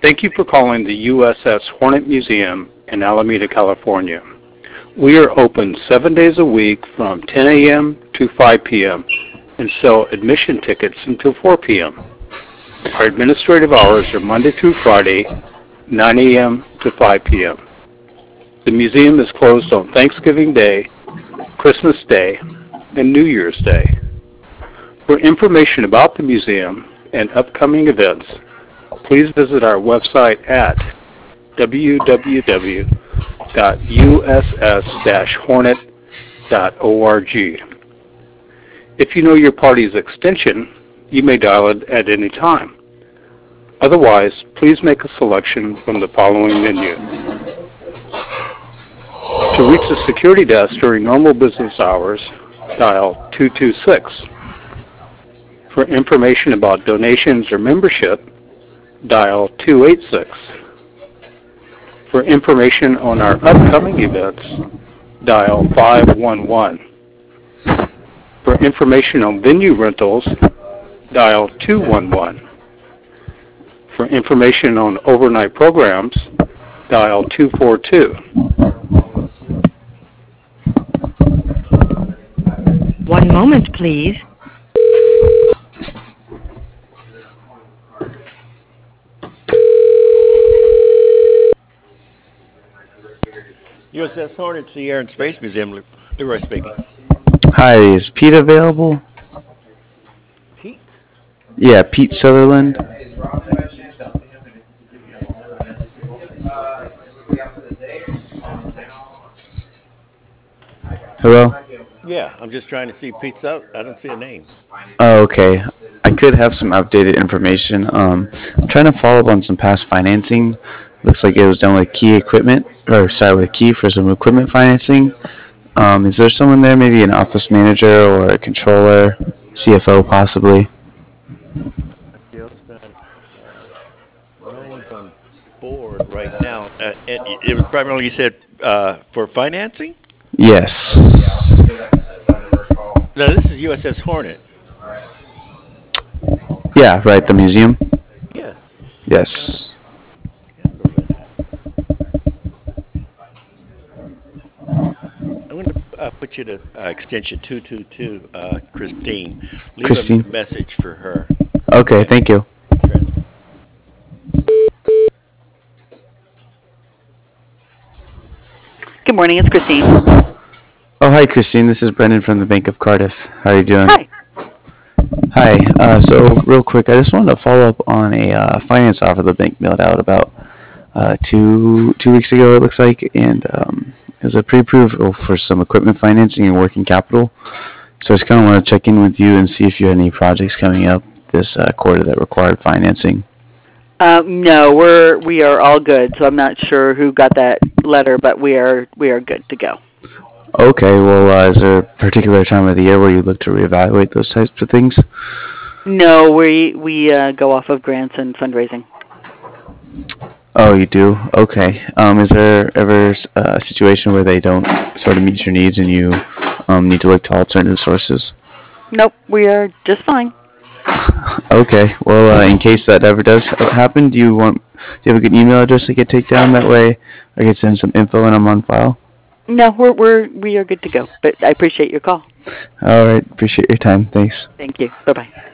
Thank you for calling the USS Hornet Museum in Alameda, California. We are open 7 days a week from 10 a.m. to 5 p.m. and sell admission tickets until 4 p.m. Our administrative hours are Monday through Friday, 9 a.m. to 5 p.m. The museum is closed on Thanksgiving Day, Christmas Day, and New Year's Day. For information about the museum and upcoming events, please visit our website at www.uss-hornet.org. If you know your party's extension, you may dial it at any time. Otherwise, please make a selection from the following menu. To reach the security desk during normal business hours, dial 226. For information about donations or membership, dial 286. For information on our upcoming events, dial 511. For information on venue rentals, dial 211. For information on overnight programs, dial 242. One moment, please. USS Hornet, the Air and Space Museum. Leroy speaking. Hi, is Pete available? Pete? Yeah, Pete Sutherland. Hello? Yeah, I'm just trying to see Pete's out. I don't see a name. Oh, okay. I could have some outdated information. I'm trying to follow up on some past financing. Looks like it was done with Key Equipment, with Key for some equipment financing. Is there someone there, maybe an office manager or a controller, CFO possibly? No one's on board right now. It was primarily, you said, for financing? Yes. No, this is USS Hornet. Yeah, right, the museum? Yeah. Yes. I'm going to put you to extension 222, Christine. Leave Christine? a message for her. Okay, thank you. Good morning, it's Christine. Oh, hi, Christine. This is Brendan from the Bank of Cardiff. How are you doing? Hi. Hi. So, real quick, I just wanted to follow up on a finance offer the bank mailed out about two weeks ago, it looks like, and it was a pre-approval for some equipment financing and working capital. So, I just kind of want to check in with you and see if you had any projects coming up this quarter that required financing. No, we are all good. So I'm not sure who got that letter, but we are good to go. Okay. Well, is there a particular time of the year where you look to reevaluate those types of things? No, we go off of grants and fundraising. Oh, you do? Okay. Is there ever a situation where they don't sort of meet your needs and you need to look to alternative sources? Nope, we are just fine. Okay. Well, in case that ever does happen, do you have a good email address I could take down? That way, I could send some info and I'm on file. No, we are good to go. But I appreciate your call. All right. Appreciate your time. Thanks. Thank you. Bye bye.